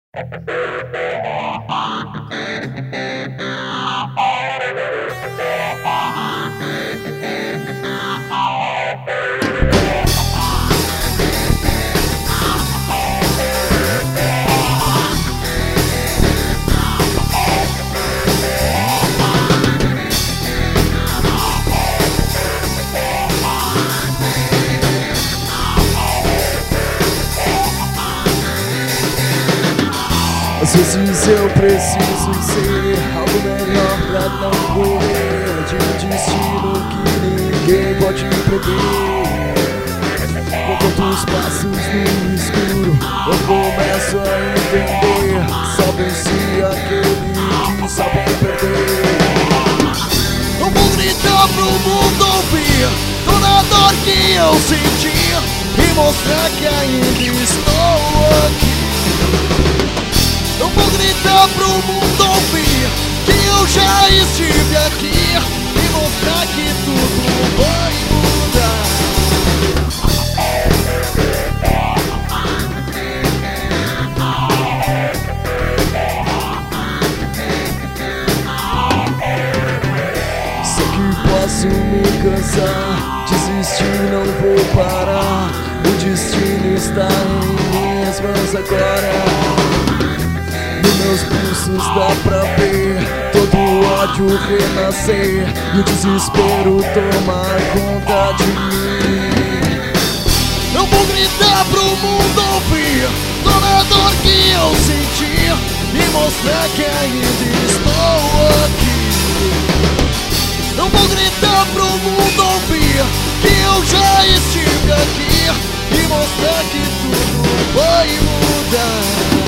Às vezes eu preciso ser algo melhor pra não correr de um destino que ninguém pode prever. Com tantos passos no escuro, eu começo a entender: só vence aquele que sabe perder. Eu vou gritar pro mundo ouvir toda a dor que eu senti e mostrar que ainda estou aqui. Eu vou gritar pro mundo ouvir que eu já estive aqui e mostrar que tudo vai mudar. Sei que posso me cansar, desistir, não vou parar. O destino está em minhas mãos agora. Nos meus pulsos dá pra ver todo o ódio renascer e o desespero tomar conta de mim. Eu vou gritar pro mundo ouvir toda a dor que eu senti e mostrar que ainda estou aqui. Eu vou gritar pro mundo ouvir que eu já estive aqui e mostrar que tudo vai mudar.